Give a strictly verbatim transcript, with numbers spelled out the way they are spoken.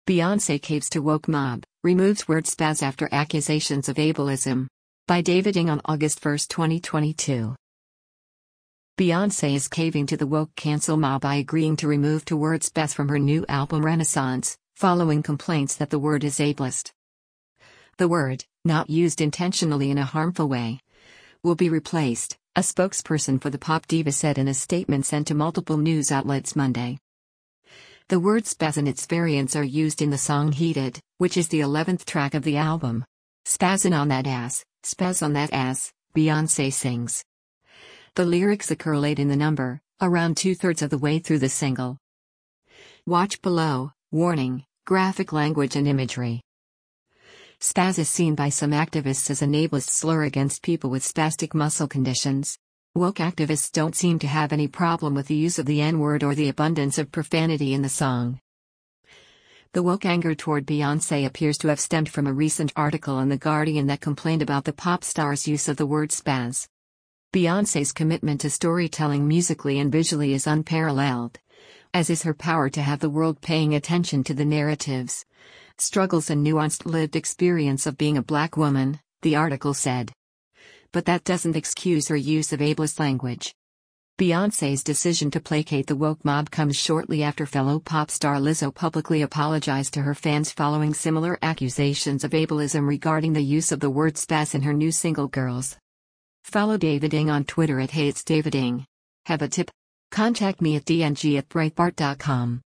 Beyoncé caves to woke mob, removes word spaz after accusations of ableism. By David Ng on August first, twenty twenty-two. Beyoncé is caving to the woke cancel mob by agreeing to remove two word spaz from her new album Renaissance, following complaints that the word is ableist. The word, not used intentionally in a harmful way, will be replaced, a spokesperson for the pop diva said in a statement sent to multiple news outlets Monday. The word spaz and its variants are used in the song Heated, which is the eleventh track of the album. Spazzin' on that ass, spaz on that ass, Beyoncé sings. The lyrics occur late in the number, around two-thirds of the way through the single. Watch below, warning, graphic language and imagery. Spaz is seen by some activists as an ableist slur against people with spastic muscle conditions. Woke activists don't seem to have any problem with the use of the N-word or the abundance of profanity in the song. The woke anger toward Beyoncé appears to have stemmed from a recent article in The Guardian that complained about the pop star's use of the word spaz. Beyoncé's commitment to storytelling musically and visually is unparalleled, as is her power to have the world paying attention to the narratives, struggles and nuanced lived experience of being a black woman, the article said. But that doesn't excuse her use of ableist language. Beyoncé's decision to placate the woke mob comes shortly after fellow pop star Lizzo publicly apologized to her fans following similar accusations of ableism regarding the use of the word spaz in her new single Girls. Follow David Ng on Twitter at Hey It's David Ng. Have a tip? Contact me at d n g at breitbart dot com.